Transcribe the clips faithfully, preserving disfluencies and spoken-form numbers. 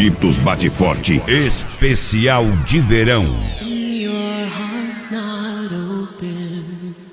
Virtus Bate Forte, especial de verão. Your heart's not open.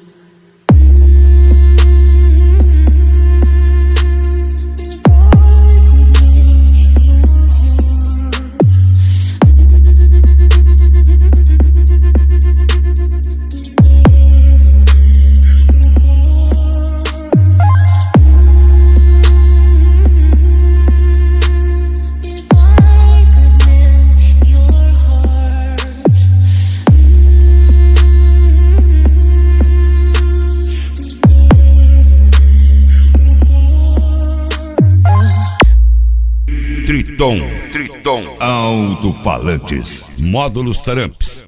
Triton, Triton, alto-falantes, módulos Taramps.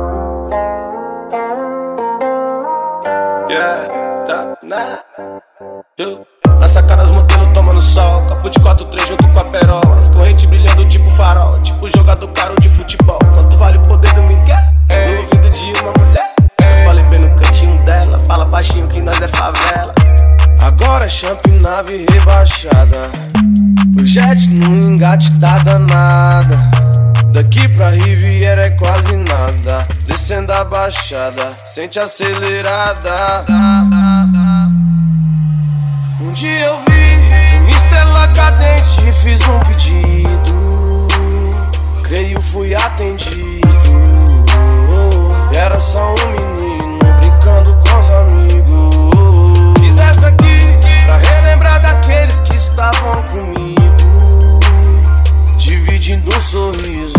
Yeah, tá, né? Eu. Na sacada as modelos tomando sol, capo de quatro três junto com a perola, as correntes brilhando tipo farol, tipo jogador caro de futebol. Quanto vale o poder do Miguel? É. No ouvido de uma mulher. É. Eu falei bem no cantinho dela, fala baixinho que nós é favela. Agora é champion, nave rebaixada, o jet no engate tá danada. Daqui pra Riviera é quase nada, descendo a baixada, sente acelerada. Um dia eu vi uma estrela cadente e fiz um pedido, creio fui atendido. Era só um menino brincando com os amigos. Fiz essa aqui pra relembrar daqueles que estavam comigo, dividindo um sorriso.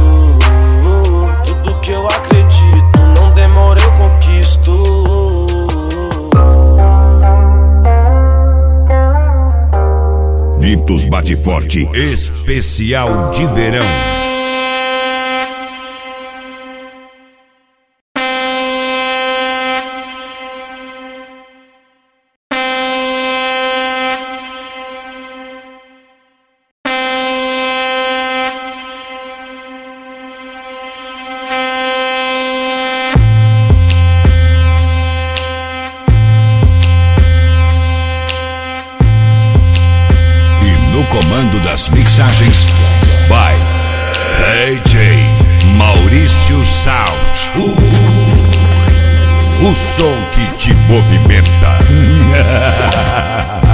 Tudo que eu acredito, não demora eu conquisto. Virtus Bate Forte, especial de verão. Comando das mixagens by D J Maurício Sound. Uh, o som que te movimenta.